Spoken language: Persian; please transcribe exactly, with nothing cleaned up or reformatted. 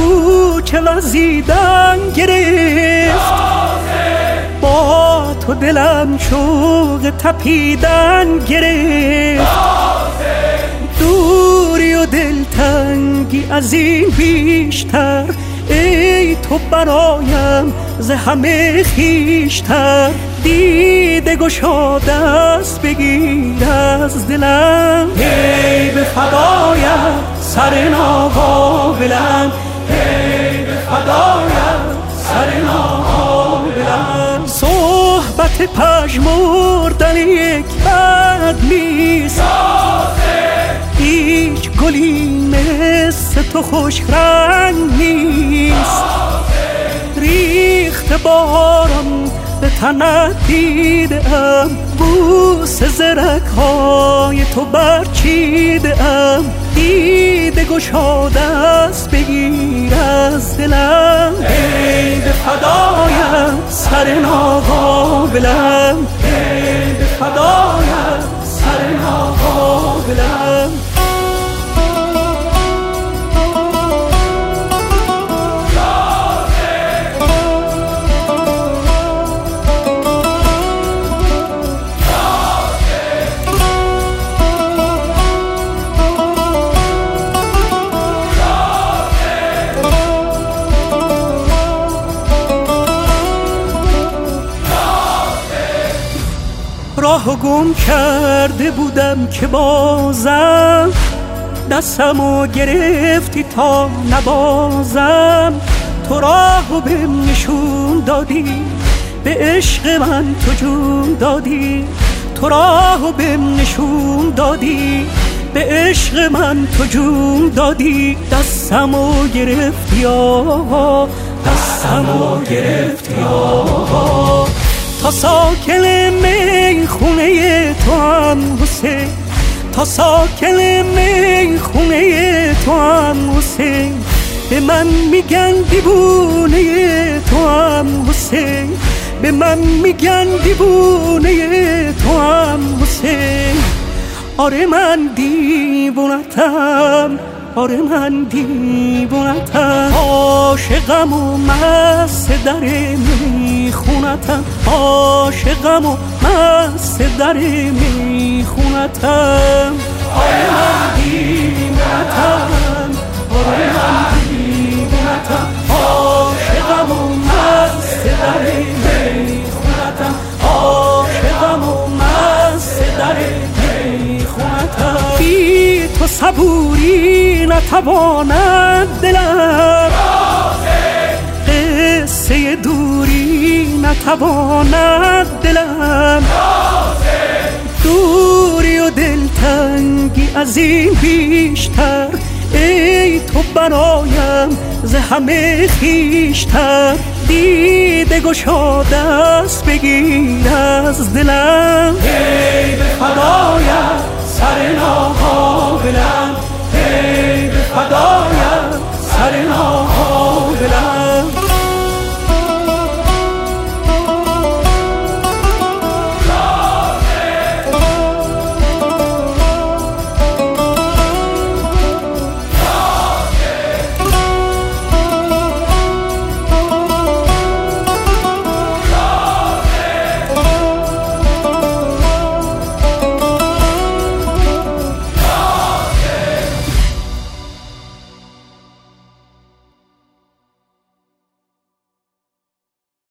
کوچه وزیدن گرفت، با تو دلم شوق تپیدن گرفت. دوری و دلتنگی از این بیشتر، ای تو برایم ز همه خویشتر. دیده گشاده است بگیر از دلم، ای به فدایت سر ناقابلم، ای به فدایت سر ناقابلم. صحبت پژمردن یک بد نیست، هیچ گلی مثل تو خوش رنگ نیست. ریخت بارم به تنت دیدم، بوس زرک های تو برچیدم. دیده گشاده است بگیر از دلم، ای به فدایت سر ناقابلم، ای به فدایت سر ناقابلم. راه گم کرده بودم که بازم دستمو گرفتی تا نبازم. تو راهو بهم نشون دادی، به عشق من تو جون دادی. تو راهو بهم نشون دادی، به عشق من تو جون دادی. دستمو گرفتی آقا، دستمو گرفتی آقا. تا ساکن میخونه تو هم حسین، تا ساکن میخونه تو هم حسین. به من میگن دیوونه تو هم حسین، به من میگن دیوونه تو هم حسین. آره من دیوونتم، آره من دیوونتم. عاشقم و مست در میخونتم، عاشقم و مست در میخونتم. آره من دیوونتم، آره من دیوونتم. عاشقم و مست در میخونتم، عاشقم و مست در میخونتم. بی تو صبوری نتواند دلم، قصه دوری نتواند دلم. دوری و دلتنگی از این بیشتر، ای تو برایم ز همه خویشتر. دیده گشاده است بگیر از دلم، ای به فدایت سر ناقابلم، ای به فدایت سر ناقابلم.